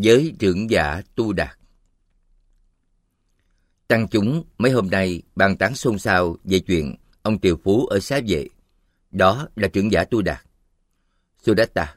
với trưởng giả Tu Đạt. Tăng chúng mấy hôm nay bàn tán xôn xao về chuyện ông triều phú ở Xá Vệ, đó là trưởng giả Tu Đạt. Sudatta.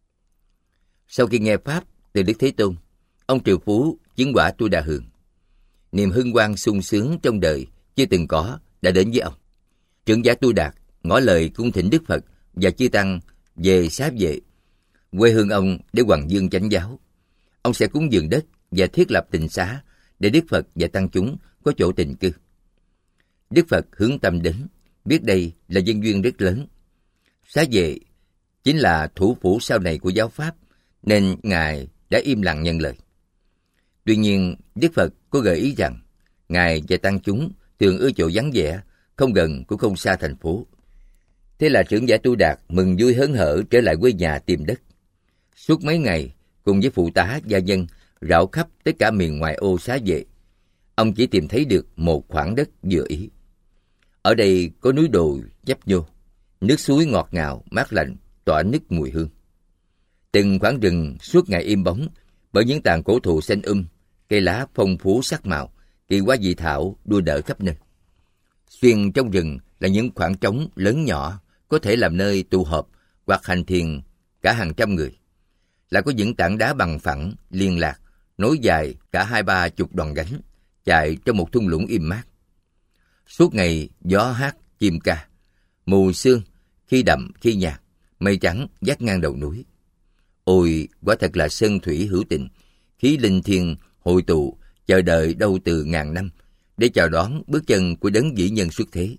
Sau khi nghe pháp từ Đức Thế Tôn, ông triều phú chứng quả Tu Đà Hường. Niềm hân hoan sung sướng trong đời chưa từng có đã đến với ông. Trưởng giả Tu Đạt ngỏ lời cung thỉnh Đức Phật và chư tăng về Xá Vệ, quê hương ông, để hoằng dương chánh giáo. Ông sẽ cúng dường đất và thiết lập tịnh xá để Đức Phật và tăng chúng có chỗ tịnh cư. Đức Phật hướng tâm đến, biết đây là nhân duyên rất lớn. Xá Vệ chính là thủ phủ sau này của giáo pháp, nên Ngài đã im lặng nhận lời. Tuy nhiên, Đức Phật có gợi ý rằng Ngài và tăng chúng thường ưa chỗ vắng vẻ, không gần cũng không xa thành phố. Thế là trưởng giả Tu Đạt mừng vui hớn hở trở lại quê nhà tìm đất. Suốt mấy ngày, cùng với phụ tá gia nhân rảo khắp tất cả miền ngoại ô Xá Vệ, ông chỉ tìm thấy được một khoảng đất vừa ý. Ở đây có núi đồi nhấp nhô, nước suối ngọt ngào mát lạnh tỏa nức mùi hương. Từng khoảng rừng suốt ngày im bóng bởi những tàn cổ thụ xanh cây lá phong phú sắc màu, kỳ hoa dị thảo đua đỡ khắp nơi. Xuyên trong rừng là những khoảng trống lớn nhỏ có thể làm nơi tụ họp hoặc hành thiền cả hàng trăm người. Lại có những tảng đá bằng phẳng liên lạc nối dài cả 20-30 đoạn gánh chạy trong một thung lũng im mát. Suốt ngày gió hát chim ca, mù sương khi đậm khi nhạt, mây trắng vắt ngang đầu núi. Ôi, quả thật là sơn thủy hữu tình, khí linh thiêng hội tụ chờ đợi đâu từ ngàn năm để chào đón bước chân của đấng vĩ nhân xuất thế.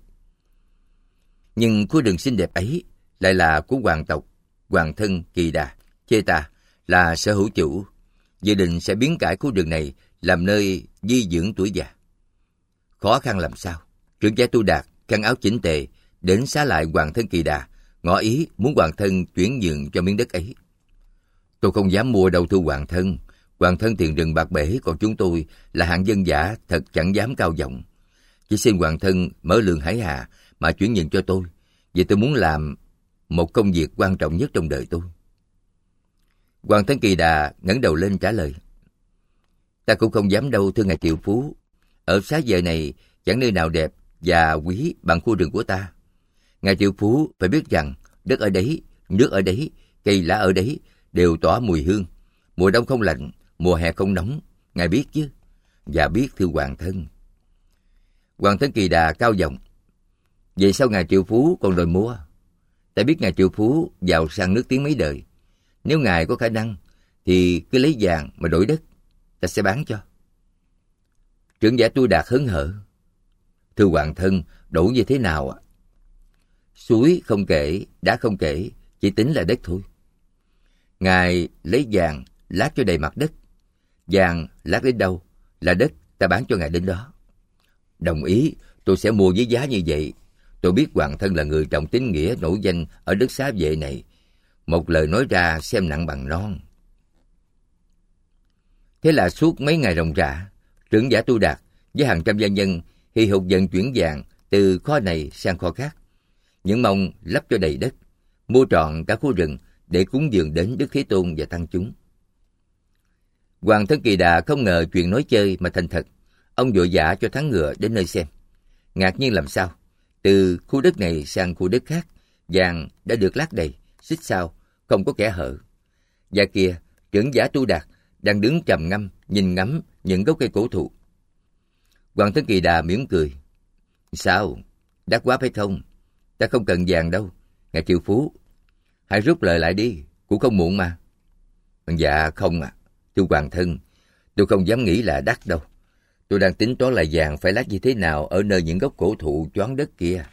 Nhưng khu rừng xinh đẹp ấy lại là của hoàng tộc Hoàng Thân Kỳ Đà Cheta là sở hữu chủ, dự định sẽ biến cải khu rừng này làm nơi di dưỡng tuổi già. Khó khăn làm sao, trưởng giả Tu Đạt khăn áo chỉnh tề đến xá lại Hoàng Thân Kỳ Đà, ngỏ ý muốn Hoàng Thân chuyển nhượng cho miếng đất ấy. Tôi không dám mua đâu thưa Hoàng Thân tiền rừng bạc bể, còn chúng tôi là hạng dân giả thật chẳng dám cao giọng. Chỉ xin Hoàng Thân mở lượng hải hà mà chuyển nhượng cho tôi, vì tôi muốn làm một công việc quan trọng nhất trong đời tôi. Hoàng Thân Kỳ Đà ngẩng đầu lên trả lời: Ta cũng không dám đâu thưa ngài triệu phú. Ở Xá Vệ này chẳng nơi nào đẹp và quý bằng khu rừng của ta. Ngài triệu phú phải biết rằng đất ở đấy, nước ở đấy, cây lá ở đấy đều tỏa mùi hương. Mùa đông không lạnh, mùa hè không nóng, ngài biết chứ? Dạ biết thưa Hoàng Thân. Hoàng Thân Kỳ Đà cao giọng: Vậy sao ngài triệu phú còn đòi mua? Ta biết ngài triệu phú giàu sang nước tiếng mấy đời. Nếu ngài có khả năng thì cứ lấy vàng mà đổi đất, ta sẽ bán cho. Trưởng giả Tu Đạt hớn hở: Thưa Hoàng Thân, đổi như thế nào ạ? Suối không kể, đá không kể, chỉ tính là đất thôi. Ngài lấy vàng lát cho đầy mặt đất, vàng lát đến đâu là đất ta bán cho ngài đến đó. Đồng ý, tôi sẽ mua với giá như vậy. Tôi biết Hoàng Thân là người trọng tín nghĩa nổi danh ở đất Xá Vệ này. Một lời nói ra xem nặng bằng non. Thế là suốt mấy ngày ròng rã, trưởng giả Tu Đạt với hàng trăm gia nhân hì hục vận chuyển vàng từ kho này sang kho khác, những mong lấp cho đầy đất, mua trọn cả khu rừng để cúng dường đến Đức Thế Tôn và tăng chúng. Hoàng Thân Kỳ Đà không ngờ chuyện nói chơi mà thành thật. Ông vội vã cho thắng ngựa đến nơi xem. Ngạc nhiên làm sao, từ khu đất này sang khu đất khác, vàng đã được lát đầy, xích sao, không có kẽ hở. Và kia, trưởng giả Tu Đạt đang đứng trầm ngâm nhìn ngắm những gốc cây cổ thụ. Hoàng Thân Kỳ Đà mỉm cười: Sao, đắt quá phải không? Ta không cần vàng đâu, ngài triệu phú. Hãy rút lời lại đi, cũng không muộn mà. Dạ không ạ, thưa Hoàng Thân, tôi không dám nghĩ là đắt đâu. Tôi đang tính toán là vàng phải lát như thế nào ở nơi những gốc cổ thụ choán đất kia.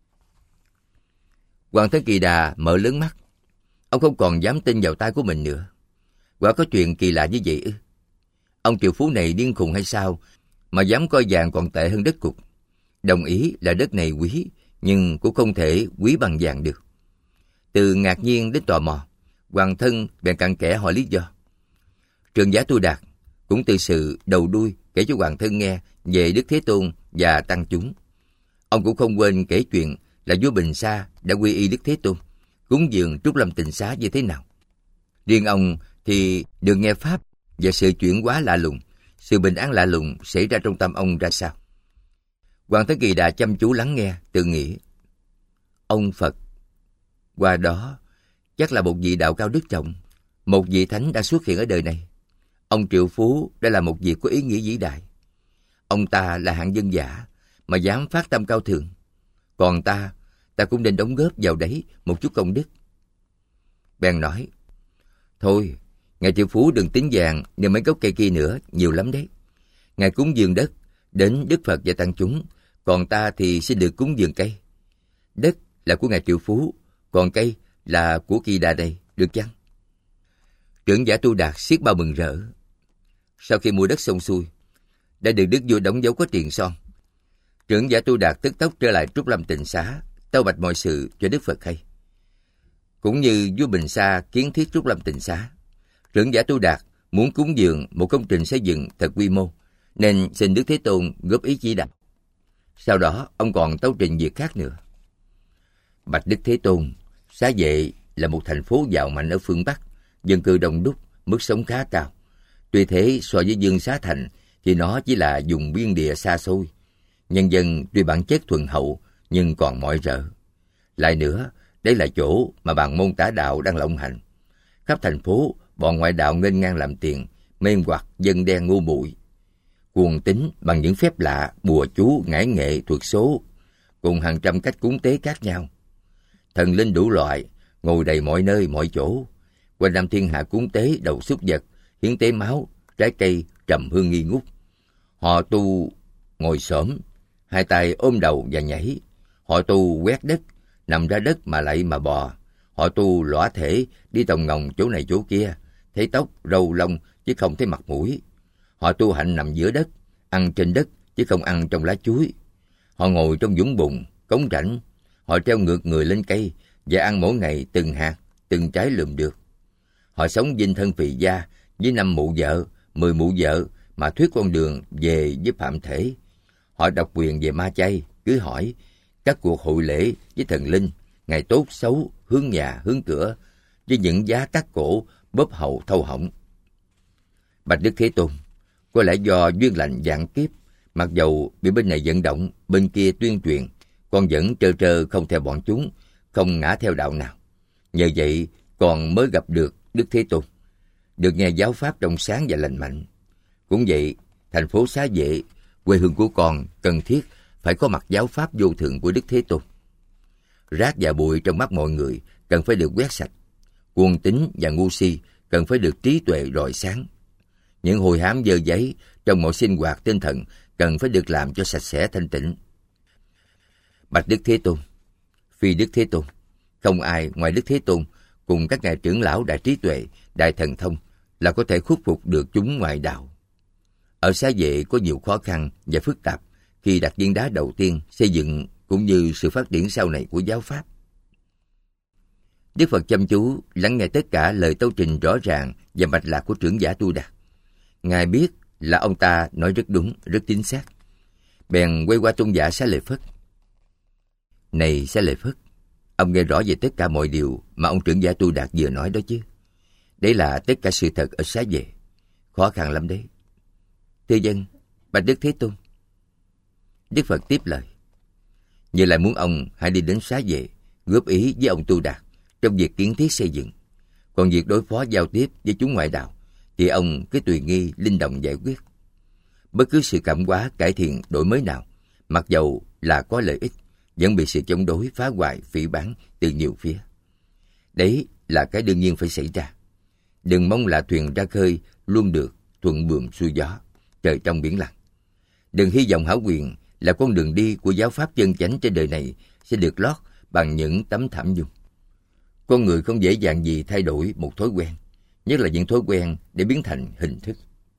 Hoàng Thân Kỳ Đà mở lớn mắt. Ông không còn dám tin vào tai của mình nữa. Quả có chuyện kỳ lạ như vậy ư? Ông triệu phú này điên khùng hay sao mà dám coi vàng còn tệ hơn đất cục? Đồng ý là đất này quý, nhưng cũng không thể quý bằng vàng được. Từ ngạc nhiên đến tò mò, Hoàng Thân bèn cặn kẽ hỏi lý do. Trưởng giả Tu Đạt cũng từ sự đầu đuôi kể cho Hoàng Thân nghe về Đức Thế Tôn và tăng chúng. Ông cũng không quên kể chuyện là vua Bình Sa đã quy y Đức Thế Tôn, cúng dường Trúc Lâm Tịnh Xá như thế nào. Riêng ông thì được nghe pháp Và sự chuyển hóa lạ lùng, sự bình an lạ lùng xảy ra trong tâm ông ra sao? Hoàng Thế Kỳ Đà chăm chú lắng nghe, tự nghĩ: ông Phật qua đó chắc là một vị đạo cao đức trọng, một vị thánh đã xuất hiện ở đời này. Ông triệu phú đã là một việc có ý nghĩa vĩ đại. Ông ta là hạng dân giả mà dám phát tâm cao thượng. Còn ta cũng nên đóng góp vào đấy một chút công đức. Bèn nói: thôi, ngài triệu phú đừng tính vàng như mấy gốc cây kia nữa, nhiều lắm đấy. Ngài cúng dường đất đến Đức Phật và tăng chúng, còn ta thì xin được cúng dường cây. Đất là của ngài triệu phú, còn cây là của Kỳ Đà đây, được chăng? Trưởng giả Tu Đạt xiết bao mừng rỡ. Sau khi mua đất xong xuôi, đã được đức vua đóng dấu có tiền son. Trưởng giả Tu Đạt tức tốc trở lại Trúc Lâm Tịnh Xá, tâu bạch mọi sự cho Đức Phật hay. Cũng như vua Bình Sa kiến thiết Trúc Lâm Tịnh Xá, trưởng giả Tu Đạt muốn cúng dường một công trình xây dựng thật quy mô, nên xin Đức Thế Tôn góp ý chỉ đạo. Sau đó ông còn tấu trình việc khác nữa. Bạch Đức Thế Tôn, Xá Vệ là một thành phố giàu mạnh ở phương Bắc, dân cư đông đúc, mức sống khá cao. Tuy thế, so với Dương Xá Thành thì nó chỉ là vùng biên địa xa xôi. Nhân dân tuy bản chất thuần hậu nhưng còn mọi rợ. Lại nữa, đây là chỗ mà bàn môn tả đạo đang lộng hành. Khắp thành phố, bọn ngoại đạo nghênh ngang làm tiền, mê hoặc dân đen ngu muội, cuồng tín bằng những phép lạ, bùa chú, ngải nghệ, thuật số, cùng hàng trăm cách cúng tế khác nhau. Thần linh đủ loại, ngồi đầy mọi nơi mọi chỗ. Quanh năm thiên hạ cúng tế đầu súc vật, hiến tế máu, trái cây, trầm hương nghi ngút. Họ tu ngồi xổm, hai tay ôm đầu và nhảy. Họ tu quét đất, nằm ra đất mà lạy mà bò. Họ tu lõa thể, đi tòng ngòng chỗ này chỗ kia, thấy tóc, râu lông chứ không thấy mặt mũi. Họ tu hạnh nằm giữa đất, ăn trên đất chứ không ăn trong lá chuối. Họ ngồi trong vũng bùn, cống rãnh. Họ treo ngược người lên cây và ăn mỗi ngày từng hạt, từng trái lượm được. Họ sống dinh thân phì gia với 5 mụ vợ, 10 mụ vợ mà thuyết con đường về với phạm thể. Họ độc quyền về ma chay, cứ hỏi các cuộc hội lễ với thần linh, ngày tốt xấu, hướng nhà hướng cửa, với những giá cắt cổ, bóp hậu thâu họng. Bạch Đức Thế Tôn, có lẽ do duyên lành vạn kiếp, mặc dầu bị bên này vận động, bên kia tuyên truyền, con vẫn trơ trơ không theo bọn chúng, không ngã theo đạo nào. Nhờ vậy con mới gặp được Đức Thế Tôn, được nghe giáo pháp trong sáng và lành mạnh. Cũng vậy, thành phố Xá Vệ, quê hương của con cần thiết phải có mặt giáo pháp vô thượng của Đức Thế Tôn. Rác và bụi trong mắt mọi người cần phải được quét sạch. Cuồng tín và ngu si cần phải được trí tuệ rọi sáng. Những hồi hám dơ giấy trong mọi sinh hoạt tinh thần cần phải được làm cho sạch sẽ thanh tịnh. Bạch Đức Thế Tôn, phi Đức Thế Tôn, không ai ngoài Đức Thế Tôn cùng các ngài trưởng lão đại trí tuệ, đại thần thông là có thể khuất phục được chúng ngoại đạo. Ở Xá Vệ có nhiều khó khăn và phức tạp khi đặt viên đá đầu tiên xây dựng cũng như sự phát triển sau này của giáo pháp. Đức Phật chăm chú lắng nghe tất cả lời tấu trình rõ ràng và mạch lạc của trưởng giả Tu Đạt. Ngài biết là ông ta nói rất đúng, rất chính xác. Bèn quay qua tôn giả Xá Lợi Phất. Này Xá Lợi Phất, ông nghe rõ về tất cả mọi điều mà ông trưởng giả Tu Đạt vừa nói đó chứ? Đấy là tất cả sự thật ở Xá Vệ. Khó khăn lắm đấy. Thưa dân, Bạch Đức Thế Tôn. Đức Phật tiếp lời. Như lại muốn ông hãy đi đến Xá Vệ, góp ý với ông Tu Đạt trong việc kiến thiết xây dựng. Còn việc đối phó giao tiếp với chúng ngoại đạo thì ông cứ tùy nghi linh động giải quyết. Bất cứ sự cảm hóa, cải thiện, đổi mới nào, mặc dầu là có lợi ích, vẫn bị sự chống đối, phá hoại, phỉ báng từ nhiều phía. Đấy là cái đương nhiên phải xảy ra. Đừng mong là thuyền ra khơi luôn được thuận buồm xuôi gió, trời trong biển lặng. Đừng hy vọng hảo quyền là con đường đi của giáo pháp chân chánh trên đời này sẽ được lót bằng những tấm thảm nhung. Con người không dễ dàng gì thay đổi một thói quen, nhất là những thói quen để biến thành hình thức.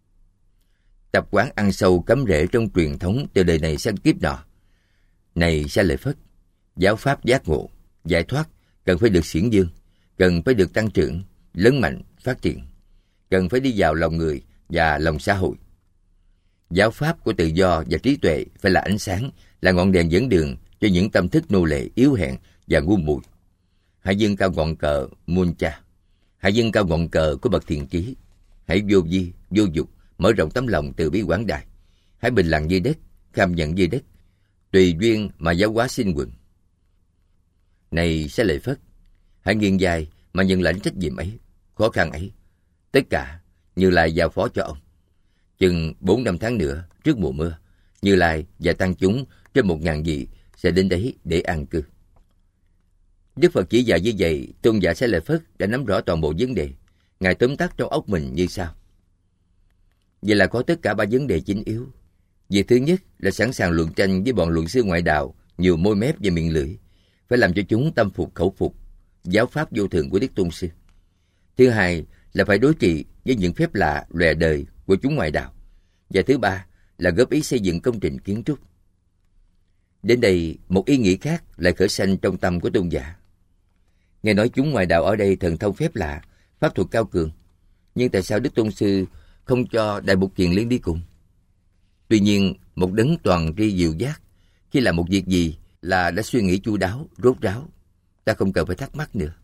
Tập quán ăn sâu cắm rễ trong truyền thống từ đời này sang kiếp nọ. Này Xá Lợi Phất, giáo pháp giác ngộ, giải thoát cần phải được xiển dương, cần phải được tăng trưởng, lớn mạnh, phát triển, cần phải đi vào lòng người và lòng xã hội. Giáo pháp của tự do và trí tuệ phải là ánh sáng, là ngọn đèn dẫn đường cho những tâm thức nô lệ yếu hèn và ngu muội. Hãy dâng cao ngọn cờ muôn cha, hãy dâng cao ngọn cờ của bậc thiện trí. hãy vô vi, vô dục, mở rộng tấm lòng từ bi quảng đại. Hãy bình lặng như đất, kham nhận như đất, tùy duyên mà giáo hóa sinh quần. Này Xá Lợi Phất, hãy nghiêng vai mà nhận lãnh trách nhiệm ấy, khó khăn ấy. Tất cả Như Lai giao phó cho ông. Chừng 4 năm tháng nữa, trước mùa mưa, Như Lai và tăng chúng trên 1.000 vị sẽ đến đấy để an cư. Đức Phật chỉ dạy như vậy, tôn giả Xá Lợi Phất đã nắm rõ toàn bộ vấn đề. Ngài tóm tắt trong óc mình như sau. Vậy là có tất cả 3 vấn đề chính yếu. Việc thứ nhất là sẵn sàng luận tranh với bọn luận sư ngoại đạo, nhiều môi mép và miệng lưỡi, phải làm cho chúng tâm phục khẩu phục giáo pháp vô thượng của Đức Tôn Sư. Thứ hai là phải đối trị với những phép lạ lòe đời của chúng ngoại đạo. Và thứ ba là góp ý xây dựng công trình kiến trúc. Đến đây, một ý nghĩ khác lại khởi sanh trong tâm của tôn giả. Nghe nói chúng ngoại đạo ở đây thần thông phép lạ, pháp thuật cao cường, nhưng tại sao Đức Tôn Sư không cho Đại Mục Kiền Liên đi cùng? Tuy nhiên, một đấng toàn tri diệu giác, khi làm một việc gì là đã suy nghĩ chu đáo, rốt ráo, ta không cần phải thắc mắc nữa.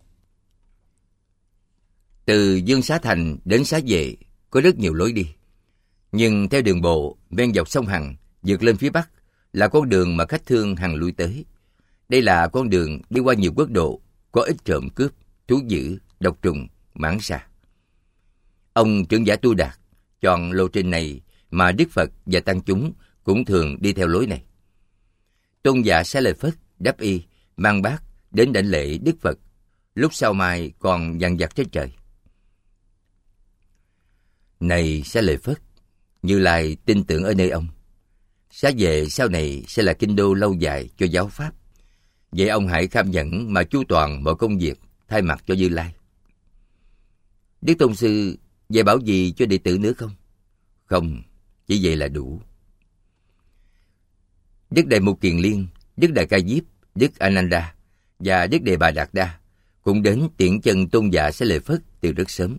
Từ Dương Xá Thành đến Xá Vệ có rất nhiều lối đi, nhưng theo đường bộ ven dọc sông Hằng vượt lên phía bắc là con đường mà khách thương hằng lui tới. Đây là con đường đi qua nhiều quốc độ, có ít trộm cướp, thú dữ, độc trùng, mãng xà. Ông trưởng giả Tu Đạt chọn lộ trình này mà Đức Phật và tăng chúng cũng thường đi theo lối này. Tôn giả Xá Lợi Phất đáp y mang bát đến đảnh lễ Đức Phật, lúc sau mai còn dằn vặt trên trời. Này Xá Lợi Phất, Như Lai tin tưởng ở nơi ông. Xá Vệ sau này sẽ là kinh đô lâu dài cho giáo pháp. Vậy ông hãy kham nhẫn mà chu toàn mọi công việc thay mặt cho Như Lai. Đức Tôn Sư dạy bảo gì cho đệ tử nữa không? Không, chỉ vậy là đủ. Đức Đại Mục Kiền Liên, Đức Đại Ca Diếp, Đức Ananda và Đức Đề Bà Đạt Đa cũng đến tiễn chân tôn giả Xá Lợi Phất từ rất sớm.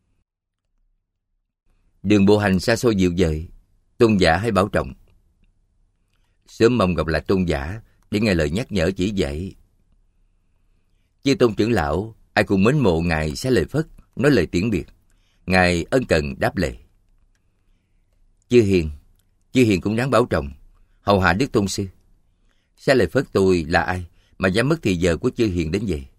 Đường bộ hành xa xôi dịu dời, tôn giả hãy bảo trọng. Sớm mong gặp lại tôn giả để nghe lời nhắc nhở chỉ dạy. Chư tôn trưởng lão ai cũng mến mộ ngài Xá Lợi Phất, nói lời tiễn biệt. Ngài ân cần đáp lễ. Chư hiền cũng đáng bảo trọng, hầu hạ Đức Tôn Sư. Xá Lợi Phất tôi là ai mà dám mất thì giờ của chư hiền đến vậy?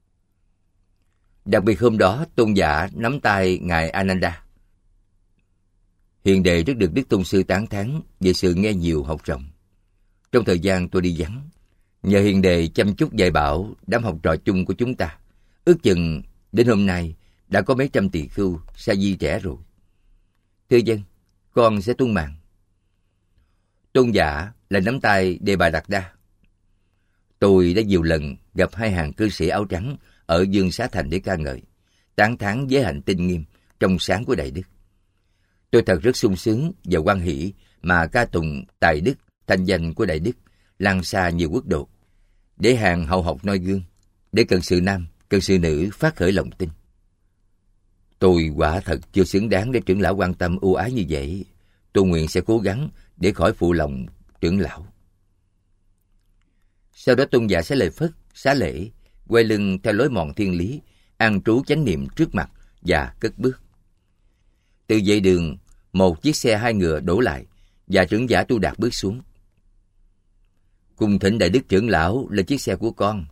Đặc biệt hôm đó, tôn giả nắm tay ngài Ananda. Hiền đệ rất được Đức Tôn Sư tán thán về sự nghe nhiều học rộng. Trong thời gian tôi đi vắng, nhờ hiền đệ chăm chút dạy bảo đám học trò chung của chúng ta, ước chừng đến hôm nay đã có mấy trăm tỳ khưu sa di trẻ rồi. Thưa dân, con sẽ tuân mạng. Tôn giả là nắm tay Đề Bà Đạt Đa. Tôi đã nhiều lần gặp 2 hàng cư sĩ áo trắng ở Dương Xá Thành để ca ngợi, tán thán giới hạnh tinh nghiêm, trong sáng của Đại Đức. Tôi thật rất sung sướng và hoan hỷ mà ca tụng tài đức, thanh danh của Đại Đức lan xa nhiều quốc độ, để hàng hậu học noi gương, để cần sự nam, cần sự nữ phát khởi lòng tin. Tôi quả thật chưa xứng đáng để trưởng lão quan tâm ưu ái như vậy. Tôi nguyện sẽ cố gắng để khỏi phụ lòng trưởng lão. Sau đó tôn giả Xá Lợi Phất xá lễ, quay lưng theo lối mòn thiên lý, an trú chánh niệm trước mặt và cất bước. Từ vệ đường, một chiếc xe 2 ngựa đổ lại và trưởng giả Tu Đạt bước xuống. Cung thỉnh Đại Đức trưởng lão lên chiếc xe của con.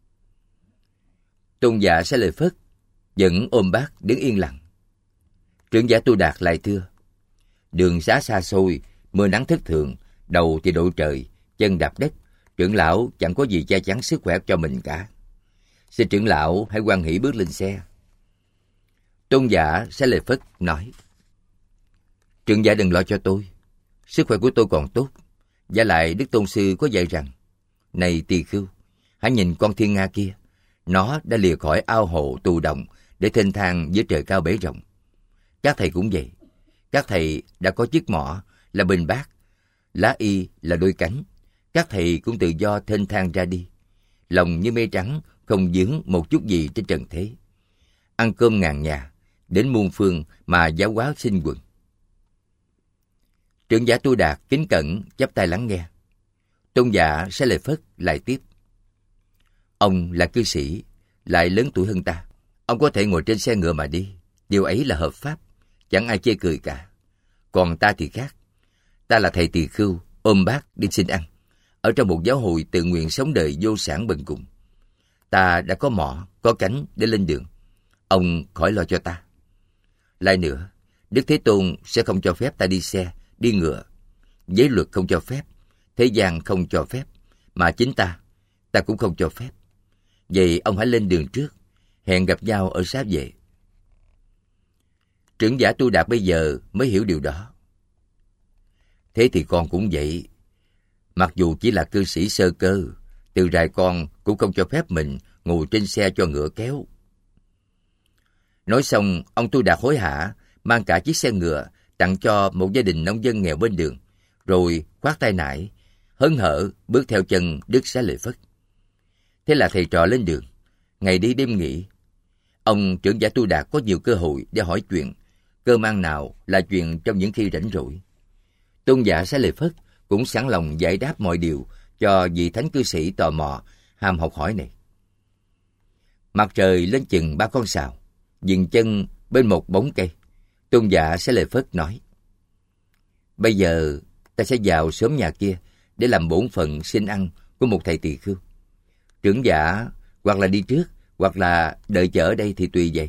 Tôn giả Xá Lợi Phất vẫn ôm bát đứng yên lặng. Trưởng giả Tu Đạt lại thưa: đường xá xa xôi, mưa nắng thất thường, đầu thì độ trời, chân đạp đất, trưởng lão chẳng có gì che chắn sức khỏe cho mình cả. Xin trưởng lão hãy hoan hỷ bước lên xe. Tôn giả Xá Lợi Phất nói: trưởng giả đừng lo cho tôi, sức khỏe của tôi còn tốt. Và lại Đức Tôn Sư có dạy rằng: này tỳ khưu, hãy nhìn con thiên nga kia, nó đã lìa khỏi ao hồ tù động để thênh thang dưới trời cao bể rộng. Các thầy cũng vậy, các thầy đã có chiếc mỏ là bình bát, lá y là đôi cánh. Các thầy cũng tự do thênh thang ra đi, lòng như mây trắng, không vướng một chút gì trên trần thế. Ăn cơm ngàn nhà, đến muôn phương mà giáo hóa sinh quần. Trưởng giả Tu Đạt kính cẩn chắp tay lắng nghe. Tôn giả Xá Lợi Phất lại tiếp: ông là cư sĩ, lại lớn tuổi hơn ta. Ông có thể ngồi trên xe ngựa mà đi, điều ấy là hợp pháp, chẳng ai chê cười cả. Còn ta thì khác. Ta là thầy tỳ khưu, ôm bát đi xin ăn, ở trong một giáo hội tự nguyện sống đời vô sản bần cùng. Ta đã có mỏ, có cánh để lên đường. Ông khỏi lo cho ta. Lại nữa, Đức Thế Tôn sẽ không cho phép ta đi xe, đi ngựa. Giới luật không cho phép, thế gian không cho phép, mà chính ta cũng không cho phép. Vậy ông hãy lên đường trước, hẹn gặp nhau ở Xá Vệ. Trưởng giả Tu Đạt bây giờ mới hiểu điều đó. Thế thì con cũng vậy. Mặc dù chỉ là cư sĩ sơ cơ, từ rài con cũng không cho phép mình ngồi trên xe cho ngựa kéo. Nói xong, ông Tu Đạt hối hả mang cả chiếc xe ngựa tặng cho một gia đình nông dân nghèo bên đường, rồi khoác tay nải, hớn hở bước theo chân Đức Xá Lợi Phất. Thế là thầy trò lên đường, ngày đi đêm nghỉ. Ông trưởng giả Tu Đạt có nhiều cơ hội để hỏi chuyện, cơ mang nào là chuyện trong những khi rảnh rỗi. Tôn giả Xá Lợi Phất cũng sẵn lòng giải đáp mọi điều cho vị thánh cư sĩ tò mò, ham học hỏi này. Mặt trời lên chừng 3 con sào, dừng chân bên một bóng cây. Tôn giả Xá Lợi Phất nói: Bây giờ ta sẽ vào xóm nhà kia để làm bổn phận xin ăn của một thầy tỳ khưu. Trưởng giả hoặc là đi trước, hoặc là đợi chờ ở đây thì tùy vậy.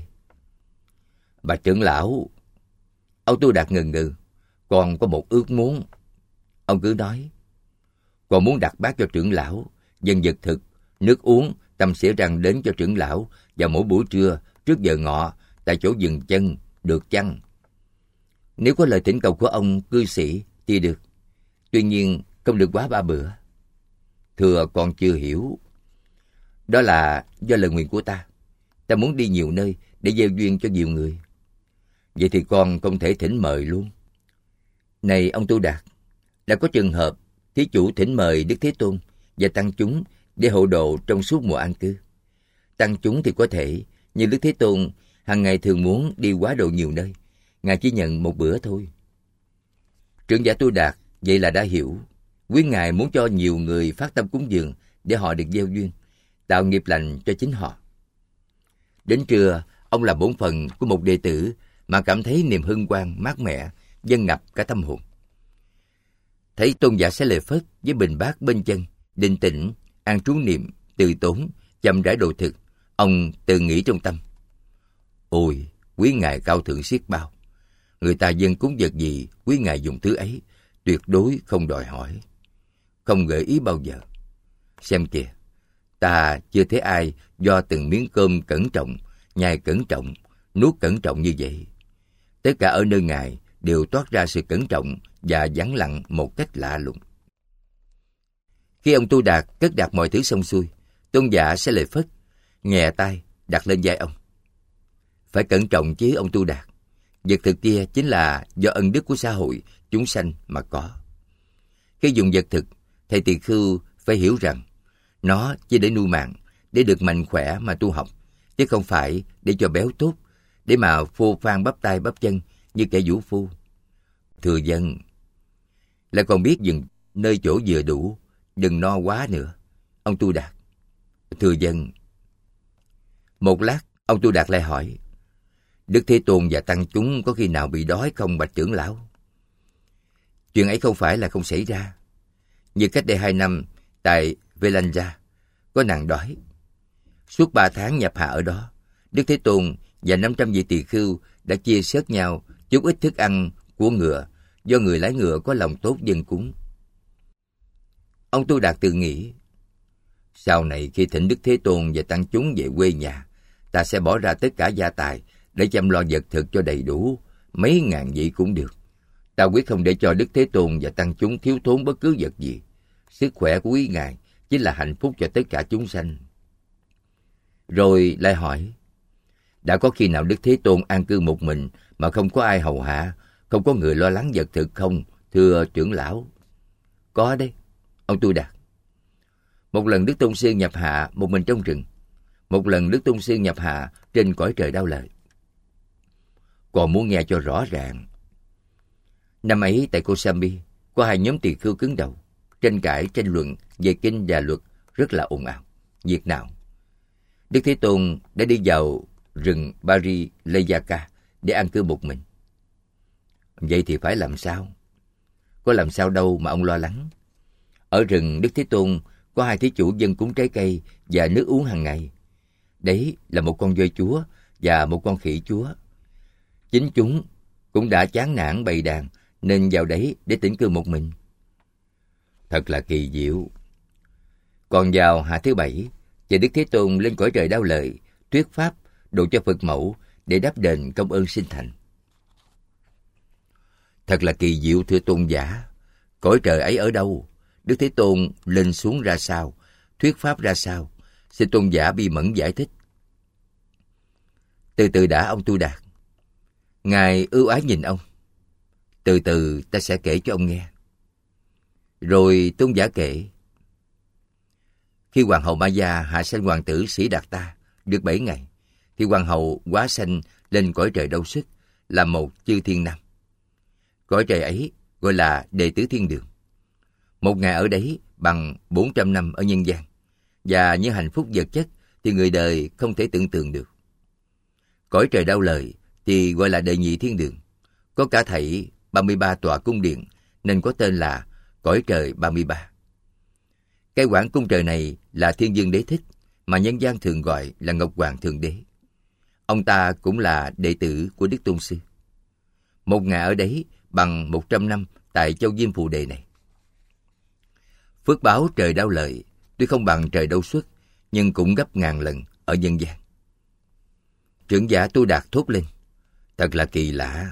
Bà trưởng lão, ông Tu Đạt ngần ngừ, còn có một ước muốn. Ông cứ nói. Còn muốn đặt bát cho trưởng lão, dân vật thực, nước uống, tâm xỉa răng đến cho trưởng lão vào mỗi buổi trưa trước giờ ngọ tại chỗ dừng chân, được chăng? Nếu có lời thỉnh cầu của ông cư sĩ thì được. Tuy nhiên không được quá 3 bữa. Thưa con chưa hiểu. Đó là do lời nguyện của ta. Ta muốn đi nhiều nơi để gieo duyên cho nhiều người. Vậy thì con không thể thỉnh mời luôn. Này ông Tu Đạt, đã có trường hợp thí chủ thỉnh mời Đức Thế Tôn và tăng chúng để hộ độ trong suốt mùa an cư. Tăng chúng thì có thể, nhưng Đức Thế Tôn hàng ngày thường muốn đi quá độ nhiều nơi. Ngài chỉ nhận một bữa thôi. Trưởng giả Tu Đạt vậy là đã hiểu. Quý Ngài muốn cho nhiều người phát tâm cúng dường để họ được gieo duyên, tạo nghiệp lành cho chính họ. Đến trưa, ông làm bổn phận của một đệ tử mà cảm thấy niềm hân hoan mát mẻ, dâng ngập cả tâm hồn. Thấy tôn giả Xá Lợi Phất với bình bát bên chân, định tĩnh, an trú niệm, từ tốn, chậm rãi đồ thực, ông tự nghĩ trong tâm: Ôi, quý Ngài cao thượng xiết bao. Người ta dâng cúng vật gì, quý Ngài dùng thứ ấy, tuyệt đối không đòi hỏi, không gợi ý bao giờ. Xem kìa, ta chưa thấy ai do từng miếng cơm cẩn trọng, nhai cẩn trọng, nuốt cẩn trọng như vậy. Tất cả ở nơi Ngài đều toát ra sự cẩn trọng và vắng lặng một cách lạ lùng. Khi ông Tu Đạt cất đặt mọi thứ xong xuôi, tôn giả Xá Lợi Phất nhẹ tay đặt lên vai ông. Phải cẩn trọng chứ ông Tu Đạt. Vật thực kia chính là do ân đức của xã hội, chúng sanh mà có. Khi dùng vật thực, thầy tỳ khưu phải hiểu rằng nó chỉ để nuôi mạng, để được mạnh khỏe mà tu học, chứ không phải để cho béo tốt, để mà phô phan bắp tay bắp chân như kẻ vũ phu. Thưa dân, lại còn biết dừng nơi chỗ vừa đủ, đừng no quá nữa. Ông Tu Đạt. Thưa dân. Một lát, ông Tu Đạt lại hỏi: Đức Thế Tôn và tăng chúng có khi nào bị đói không bạch trưởng lão? Chuyện ấy không phải là không xảy ra. Như cách đây 2 năm, tại Velanja, có nạn đói. Suốt 3 tháng nhập hạ ở đó, Đức Thế Tôn và 500 vị tỳ khưu đã chia sớt nhau chút ít thức ăn của ngựa, do người lái ngựa có lòng tốt dâng cúng. Ông Tu Đạt tự nghĩ: sau này khi thỉnh Đức Thế Tôn và tăng chúng về quê nhà, ta sẽ bỏ ra tất cả gia tài để chăm lo vật thực cho đầy đủ, mấy ngàn vị cũng được. Ta quyết không để cho Đức Thế Tôn và tăng chúng thiếu thốn bất cứ vật gì. Sức khỏe của quý Ngài chính là hạnh phúc cho tất cả chúng sanh. Rồi lại hỏi: đã có khi nào Đức Thế Tôn an cư một mình mà không có ai hầu hạ, không có người lo lắng vật thực không, thưa trưởng lão? Có đấy, ông Tu Đạt. Một lần Đức Tôn Sư nhập hạ một mình trong rừng. Một lần Đức Tôn Sư nhập hạ trên cõi trời Đao Lợi. Còn muốn nghe cho rõ ràng. Năm ấy tại Kosambi, có 2 nhóm tỳ khưu cứng đầu, tranh cãi tranh luận về kinh và luật rất là ồn ào, nhiệt náo. Đức Thế Tôn đã đi vào rừng Bari Leyaka để an cư một mình. Vậy thì phải làm sao? Có làm sao đâu mà ông lo lắng. Ở rừng Đức Thế Tôn có 2 thí chủ dân cúng trái cây và nước uống hàng ngày. Đấy là một con voi chúa và một con khỉ chúa. Chính chúng cũng đã chán nản bầy đàn nên vào đấy để tĩnh cư một mình. Thật là kỳ diệu. Còn vào hạ thứ 7, thì Đức Thế Tôn lên cõi trời Đao Lợi, thuyết pháp độ cho Phật mẫu để đáp đền công ơn sinh thành. Thật là kỳ diệu thưa tôn giả. Cõi trời ấy ở đâu? Đức Thế Tôn lên xuống ra sao? Thuyết pháp ra sao? Xin tôn giả bi mẫn giải thích. Từ từ đã ông Tu Đạt. Ngài ưu ái nhìn ông. Từ từ ta sẽ kể cho ông nghe. Rồi tôn giả kể. Khi hoàng hậu Maya hạ sanh hoàng tử Sĩ Đạt Ta được 7 ngày, thì hoàng hậu hóa sanh lên cõi trời Đâu Xuất, là một chư thiên nam. Cõi trời ấy gọi là đệ tứ thiên đường. Một ngày ở đấy bằng 400 năm ở nhân gian, và những hạnh phúc vật chất thì người đời không thể tưởng tượng được. Cõi trời Đao Lợi thì gọi là đệ nhị thiên đường, có cả thảy 33 tòa cung điện, nên có tên là cõi trời 33. Cái quản cung trời này là Thiên Dương Đế Thích, mà nhân gian thường gọi là Ngọc Hoàng Thượng Đế. Ông ta cũng là đệ tử của Đức Tôn Sư. Một ngày ở đấy bằng 100 năm tại châu Diêm Phù Đề này. Phước báo trời Đao Lợi tuy không bằng trời Đâu Xuất, nhưng cũng gấp ngàn lần ở nhân gian. Trưởng giả Tu Đạt thốt lên. Thật là kỳ lạ.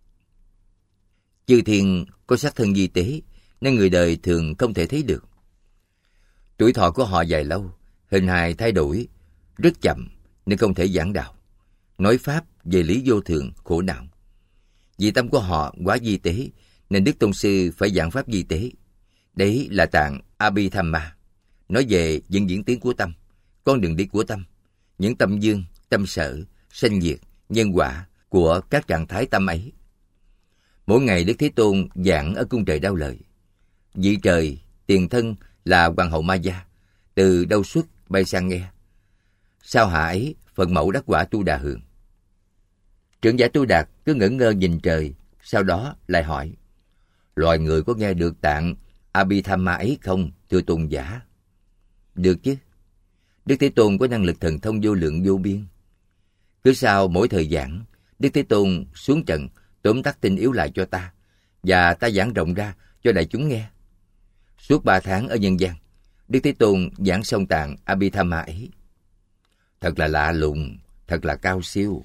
Chư thiên có sắc thân di tế, nên người đời thường không thể thấy được. Tuổi thọ của họ dài lâu, hình hài thay đổi rất chậm, nên không thể giảng đạo, nói pháp về lý vô thường, khổ não. Vì tâm của họ quá di tế, nên Đức Tôn Sư phải giảng pháp di tế. Đấy là tạng Abhidhamma, nói về những diễn tiến của tâm, con đường đi của tâm, những tâm dương, tâm sở, sanh diệt, nhân quả của các trạng thái tâm ấy. Mỗi ngày Đức Thế Tôn giảng ở cung trời Đao Lợi. Vị trời tiền thân là hoàng hậu Maya, từ Đâu Xuất bay sang nghe. Sau hạ ấy, Phật mẫu đắc quả Tu Đà Hường. Trưởng giả Tu Đạt cứ ngẩn ngơ nhìn trời, sau đó lại hỏi: loài người có nghe được tạng Abhidhamma ấy không, thưa tôn giả? Được chứ. Đức Thế Tôn có năng lực thần thông vô lượng vô biên. Cứ sau mỗi thời giảng, Đức Thế Tôn xuống trần tóm tắt tinh yếu lại cho ta, và ta giảng rộng ra cho đại chúng nghe. Suốt 3 tháng ở nhân gian, Đức Thế Tôn giảng xong tạng Abhidhamma ấy. Thật là lạ lùng, thật là cao siêu.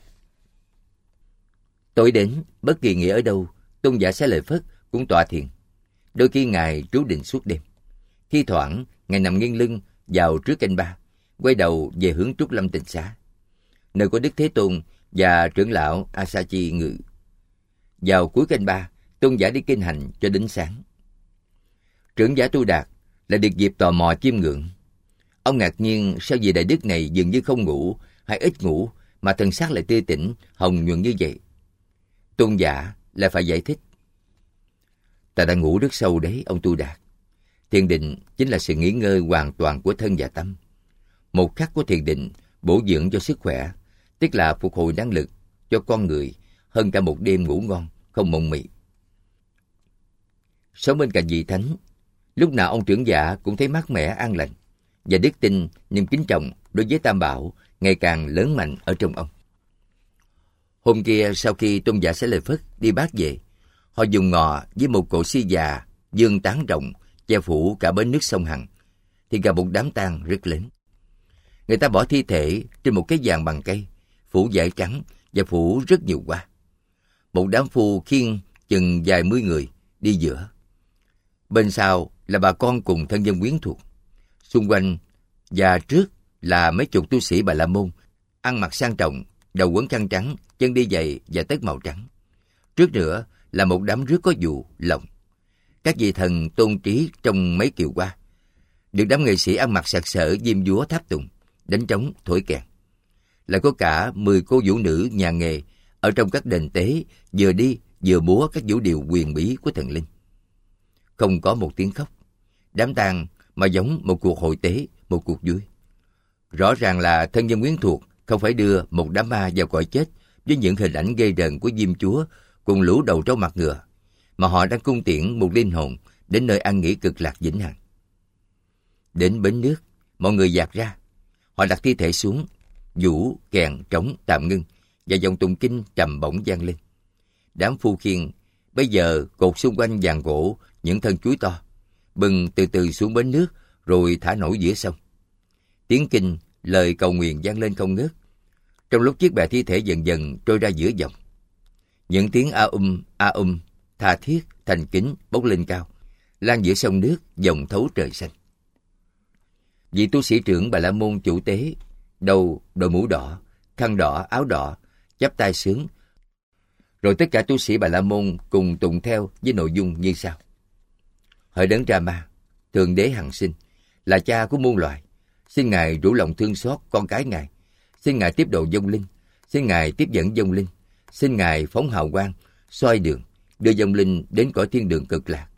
Tối đến, bất kỳ nghĩa ở đâu, tôn giả Xá Lợi Phất cũng tọa thiền. Đôi khi Ngài trú định suốt đêm. Thi thoảng, Ngài nằm nghiêng lưng vào trước canh ba, quay đầu về hướng Trúc Lâm Tịnh Xá, nơi có Đức Thế Tôn và trưởng lão Asachi ngự. Vào cuối canh ba, tôn giả đi kinh hành cho đến sáng. Trưởng giả Tu Đạt là được dịp tò mò chiêm ngưỡng. Ông ngạc nhiên sao vị đại đức này dường như không ngủ hay ít ngủ mà thần sắc lại tươi tỉnh, hồng nhuận như vậy. Tôn giả lại phải giải thích. Ta đã ngủ rất sâu đấy, ông Tu Đạt. Thiền định chính là sự nghỉ ngơi hoàn toàn của thân và tâm. Một khắc của thiền định bổ dưỡng cho sức khỏe, tức là phục hồi năng lực cho con người hơn cả một đêm ngủ ngon, không mộng mị. Sống bên cạnh vị thánh, lúc nào ông trưởng giả cũng thấy mát mẻ an lành, và đức tin, niềm kính trọng đối với Tam Bảo ngày càng lớn mạnh ở trong ông. Hôm kia sau khi tôn giả Xá Lợi Phất đi bát về, họ dùng ngọ với một cỗ si già dương tán rộng che phủ cả bến nước sông Hằng, thì gặp một đám tang rất lớn. Người ta bỏ thi thể trên một cái giàn bằng cây, phủ vải trắng và phủ rất nhiều hoa. Một đám phu khiêng chừng vài mươi người đi giữa. Bên sau là bà con cùng thân dân quyến thuộc. Xung quanh và trước là mấy chục tu sĩ Bà La Môn, ăn mặc sang trọng, đầu quấn khăn trắng, chân đi giày và tất màu trắng. Trước nữa là một đám rước có dù, lồng. Các vị thần tôn trí trong mấy kiệu hoa. Được đám nghệ sĩ ăn mặc sặc sỡ diêm dúa tháp tùng, đánh trống, thổi kèn. Lại có cả 10 cô vũ nữ nhà nghề ở trong các đền tế, vừa đi vừa múa các vũ điệu huyền bí của thần linh. Không có một tiếng khóc. Đám tang mà giống một cuộc hội tế, một cuộc vui. Rõ ràng là thân nhân quyến thuộc không phải đưa một đám ma vào cõi chết với những hình ảnh ghê rợn của Diêm Chúa cùng lũ đầu trâu mặt ngựa, mà họ đang cung tiễn một linh hồn đến nơi an nghỉ cực lạc vĩnh hằng. Đến bến nước, mọi người dạt ra. Họ đặt thi thể xuống, vũ, kèn, trống tạm ngưng và dòng tụng kinh trầm bổng vang lên. Đám phu khiên bây giờ cột xung quanh giàn gỗ những thân chuối to, bừng từ từ xuống bến nước rồi thả nổi giữa sông. Tiếng kinh, lời cầu nguyện vang lên không ngớt, trong lúc chiếc bè thi thể dần dần trôi ra giữa dòng. Những tiếng a tha thiết, thành kính bốc lên cao, lan giữa sông nước, dòng thấu trời xanh. Vị tu sĩ trưởng Bà La Môn chủ tế, đầu đội mũ đỏ, khăn đỏ, áo đỏ, chắp tay sướng. Rồi tất cả tu sĩ Bà La Môn cùng tụng theo với nội dung như sau: Hỡi đấng Rama, thượng đế hằng sinh, là cha của muôn loài, xin ngài rủ lòng thương xót con cái ngài, xin ngài tiếp độ vong linh, xin ngài tiếp dẫn vong linh, xin ngài phóng hào quang, soi đường, đưa vong linh đến cõi thiên đường cực lạc.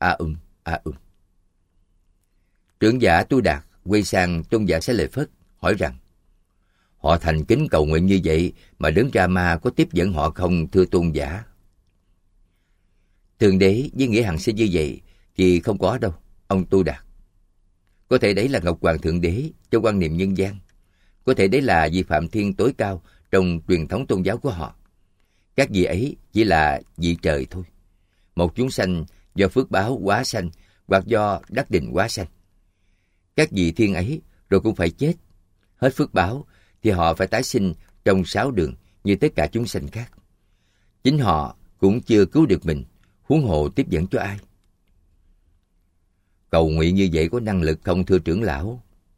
Trưởng giả Tu Đạt quay sang tôn giả Xá Lợi Phất hỏi rằng: Họ thành kính cầu nguyện như vậy mà đấng Rama có tiếp dẫn họ không, thưa tôn giả? Thượng đế với nghĩa hằng sinh như vậy thì không có đâu, ông Tu Đạt. Có thể đấy là Ngọc Hoàng Thượng Đế trong quan niệm nhân gian. Có thể đấy là vị Phạm Thiên tối cao trong truyền thống tôn giáo của họ. Các vị ấy chỉ là vị trời thôi. Một chúng sanh do phước báo quá sanh hoặc do đắc định quá sanh. Các vị thiên ấy rồi cũng phải chết. Hết phước báo thì họ phải tái sinh trong 6 đường như tất cả chúng sanh khác. Chính họ cũng chưa cứu được mình, huống hồ tiếp dẫn cho ai? Cầu nguyện như vậy có năng lực không, thưa trưởng lão?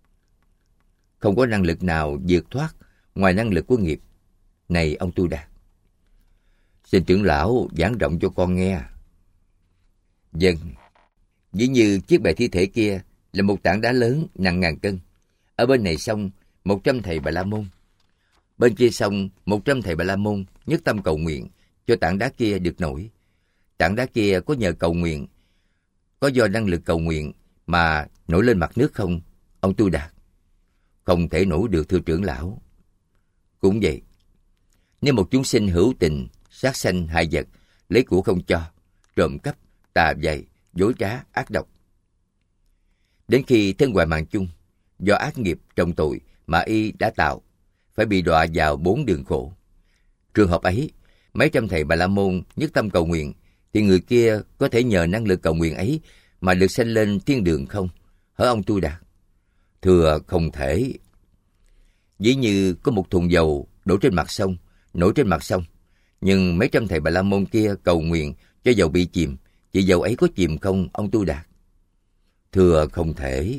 Không có năng lực nào vượt thoát ngoài năng lực của nghiệp. Này ông Tu Đạt, xin trưởng lão giảng rộng cho con nghe. Vâng, ví như chiếc bè thi thể kia là một tảng đá lớn nặng ngàn cân. Ở bên này sông 100 thầy Bà La Môn, bên kia sông 100 thầy Bà La Môn nhất tâm cầu nguyện cho tảng đá kia được nổi. Tảng đá kia có nhờ cầu nguyện, có do năng lực cầu nguyện mà nổi lên mặt nước không, ông Tu Đạt? Không thể nổi được, thưa trưởng lão. Cũng vậy, nếu một chúng sinh hữu tình, sát sanh hại vật, lấy của không cho, trộm cắp, tà dày, dối trá, ác độc, đến khi thân hoại mạng chung, do ác nghiệp trọng tội mà y đã tạo, phải bị đọa vào 4 đường khổ. Trường hợp ấy, mấy trăm thầy Bà La Môn nhất tâm cầu nguyện, thì người kia có thể nhờ năng lực cầu nguyện ấy mà được sanh lên thiên đường không, hỡi ông Tu Đạt? Thưa không thể. Ví như có một thùng dầu đổ trên mặt sông, nổi trên mặt sông, nhưng mấy trăm thầy Bà La Môn kia cầu nguyện cho dầu bị chìm, thì dầu ấy có chìm không, ông Tu Đạt? Thưa không thể.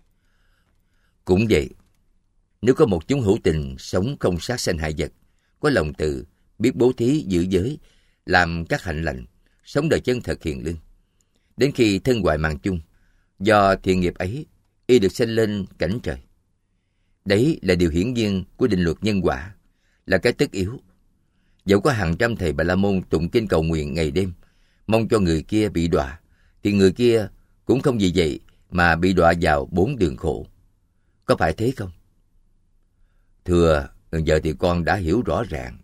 Cũng vậy, nếu có một chúng hữu tình sống không sát sanh hại vật, có lòng từ, biết bố thí giữ giới, làm các hạnh lành, sống đời chân thật hiền lương, đến khi thân hoại mạng chung, do thiện nghiệp ấy, y được sanh lên cảnh trời. Đấy là điều hiển nhiên của định luật nhân quả, là cái tất yếu. Dẫu có hàng trăm thầy Bà La Môn tụng kinh cầu nguyện ngày đêm, mong cho người kia bị đọa, thì người kia cũng không vì vậy mà bị đọa vào 4 đường khổ. Có phải thế không? Thưa, giờ thì con đã hiểu rõ ràng.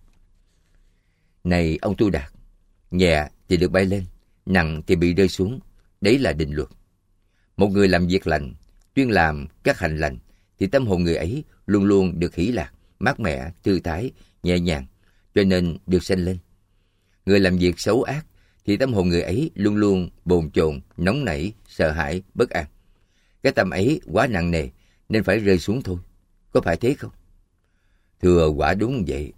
Này ông Tu Đạt, nhẹ thì được bay lên, nặng thì bị rơi xuống. Đấy là định luật. Một người làm việc lành, chuyên làm các hành lành, thì tâm hồn người ấy luôn luôn được hỷ lạc, mát mẻ, thư thái, nhẹ nhàng, cho nên được sanh lên. Người làm việc xấu ác, thì tâm hồn người ấy luôn luôn bồn chồn, nóng nảy, sợ hãi, bất an. Cái tâm ấy quá nặng nề nên phải rơi xuống thôi. Có phải thế không? Thưa, quả đúng vậy.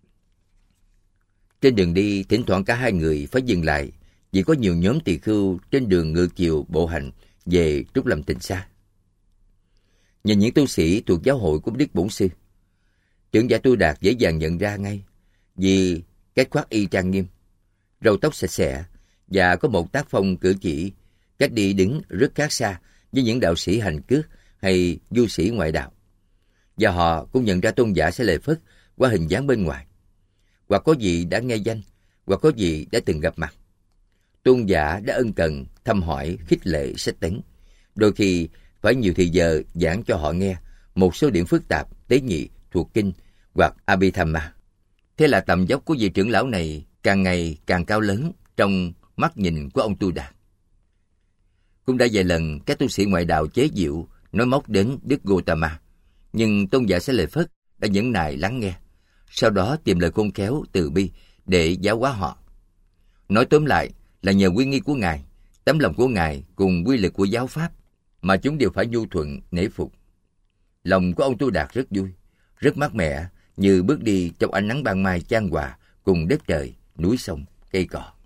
Trên đường đi, thỉnh thoảng cả hai người phải dừng lại vì có nhiều nhóm tỳ khưu trên đường ngược chiều bộ hành về Trúc Lâm Tịnh Xa. Nhìn những tu sĩ thuộc giáo hội của Đức Bổn Sư, trưởng giả Tu Đạt dễ dàng nhận ra ngay, vì cách khoác y trang nghiêm, râu tóc sạch sẽ và có một tác phong cử chỉ, cách đi đứng rất khác xa với những đạo sĩ hành cước hay du sĩ ngoại đạo. Và họ cũng nhận ra tôn giả Xá Lợi Phất qua hình dáng bên ngoài, hoặc có vị đã nghe danh, hoặc có vị đã từng gặp mặt. Tôn giả đã ân cần thăm hỏi, khích lệ, sách tấn, đôi khi phải nhiều thì giờ giảng cho họ nghe một số điểm phức tạp, tế nhị thuộc kinh hoặc Abhidhamma. Thế là tầm dốc của vị trưởng lão này càng ngày càng cao lớn trong mắt nhìn của ông Tu Đạt. Cũng đã vài lần các tu sĩ ngoại đạo chế giễu nói móc đến Đức Gautama, nhưng tôn giả Xá Lợi Phất đã nhẫn nại lắng nghe, sau đó tìm lời khôn khéo từ bi để giáo hóa họ. Nói tóm lại là nhờ uy nghi của Ngài, tấm lòng của Ngài cùng quy lực của giáo pháp mà chúng đều phải nhu thuận nể phục. Lòng của ông Tu Đạt rất vui, rất mát mẻ, như bước đi trong ánh nắng ban mai chan hòa cùng đất trời, núi sông, cây cỏ.